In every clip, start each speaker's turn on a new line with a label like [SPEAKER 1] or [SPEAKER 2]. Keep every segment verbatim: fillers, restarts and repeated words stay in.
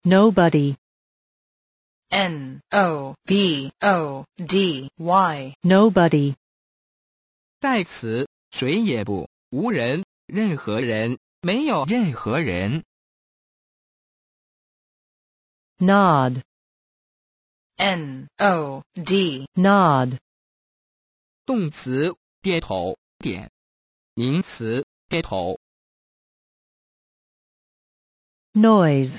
[SPEAKER 1] Nobody.
[SPEAKER 2] N O B O D Y.
[SPEAKER 1] Nobody.
[SPEAKER 3] 代词谁也不，无人，任何人，没有任何人。
[SPEAKER 1] Nod.
[SPEAKER 2] N O D.
[SPEAKER 1] Nod.
[SPEAKER 3] 动词点头点，名词点头。
[SPEAKER 1] Noise.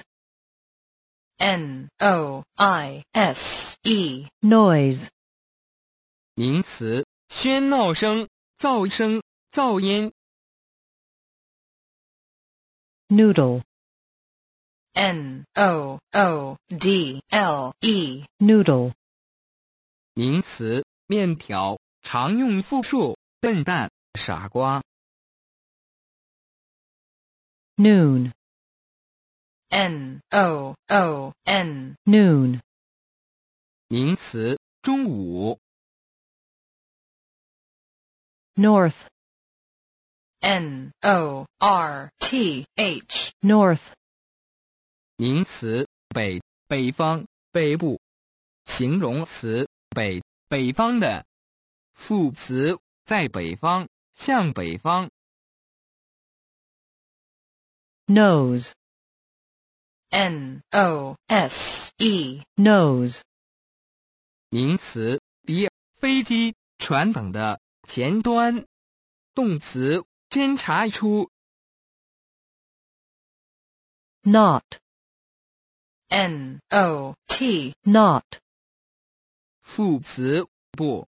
[SPEAKER 2] N O I S E.
[SPEAKER 1] Noise.
[SPEAKER 3] 名词喧闹声、噪声、噪音。
[SPEAKER 1] Noodle.
[SPEAKER 2] N O O D L E.
[SPEAKER 1] Noodle.
[SPEAKER 3] 名词面条，常用复数笨蛋、傻瓜。
[SPEAKER 1] Noon.
[SPEAKER 2] N O O N.
[SPEAKER 1] Noon.
[SPEAKER 3] 名词中午。
[SPEAKER 1] North.
[SPEAKER 2] N O R T H.
[SPEAKER 1] North.
[SPEAKER 3] 名词北，北方，北部。形容词北，北方的。副词在北方，向北方。
[SPEAKER 1] Nose.
[SPEAKER 2] N O S E.
[SPEAKER 1] Nose.
[SPEAKER 3] 名词鼻，飞机、船等的前端。动词侦查出。
[SPEAKER 1] Not.
[SPEAKER 2] N O T.
[SPEAKER 1] Not.
[SPEAKER 3] 副词不。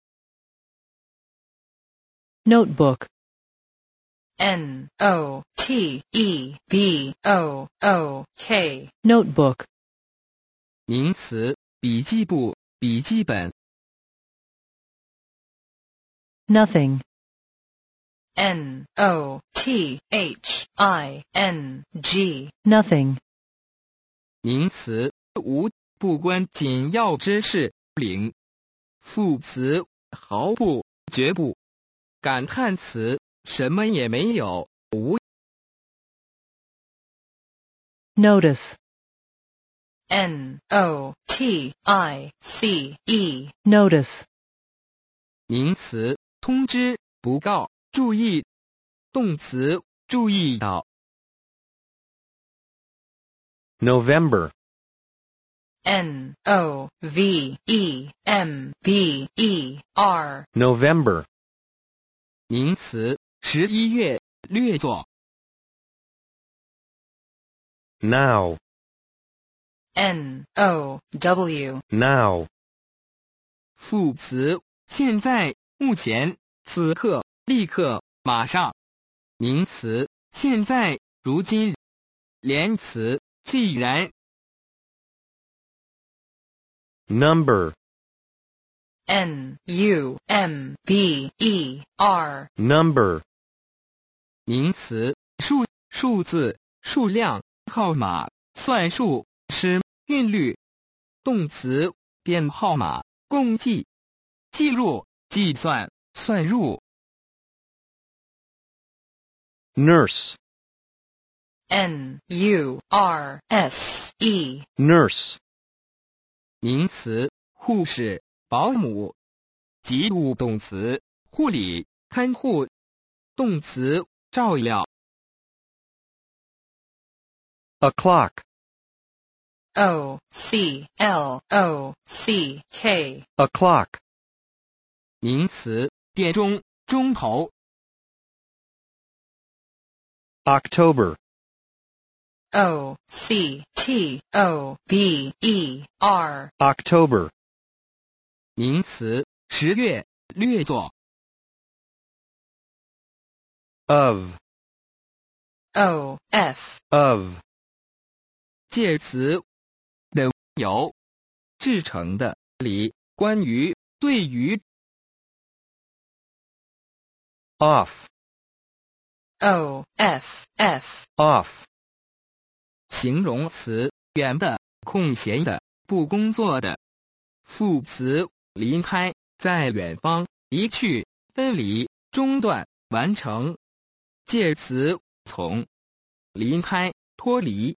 [SPEAKER 1] Notebook.
[SPEAKER 2] N O T E B O O K.
[SPEAKER 1] Notebook.
[SPEAKER 3] 名词笔记簿、笔记本。
[SPEAKER 1] Nothing.
[SPEAKER 2] N O T H I N G.
[SPEAKER 1] Nothing.
[SPEAKER 3] 名词无，不关紧要之事。零。副词毫不、绝不。感叹词什么也没有，无。
[SPEAKER 1] Notice.
[SPEAKER 2] N O T I C E.
[SPEAKER 1] Notice.
[SPEAKER 3] 名词通知、不告、注意。动词注意到。
[SPEAKER 4] November.
[SPEAKER 2] N O V E M B E R.
[SPEAKER 4] November.
[SPEAKER 3] 名词十一月，略作。
[SPEAKER 4] Now.
[SPEAKER 2] N O W.
[SPEAKER 4] Now.
[SPEAKER 3] 副词现在、目前、此刻、立刻、马上。名词现在、如今。连词既然。
[SPEAKER 4] Number.
[SPEAKER 2] N U M B E R.
[SPEAKER 4] Number.
[SPEAKER 3] 名词数、数字、数量、号码、算术、时、韵律。动词编号码、共计、记录、计算、算入。
[SPEAKER 4] Nurse.
[SPEAKER 2] N U R S E.
[SPEAKER 4] Nurse.
[SPEAKER 3] 名词护士、保姆。及物动词护理、看护。动词照料。
[SPEAKER 4] O'clock.
[SPEAKER 2] O C L O C K.
[SPEAKER 4] O'clock.
[SPEAKER 3] 名词点钟、钟头。
[SPEAKER 4] October.
[SPEAKER 2] O C T O B E R.
[SPEAKER 4] October.
[SPEAKER 3] 名词十月，略作。
[SPEAKER 4] Of.
[SPEAKER 2] O F.
[SPEAKER 4] Of.
[SPEAKER 3] 介词的，由，制成的，里，关于，对于。
[SPEAKER 4] Off.
[SPEAKER 2] O F F.
[SPEAKER 4] Off.
[SPEAKER 3] 形容词远的，空闲的，不工作的。副词离开，在远方，离去，分离，中断，完成。介词从，离开，脱离。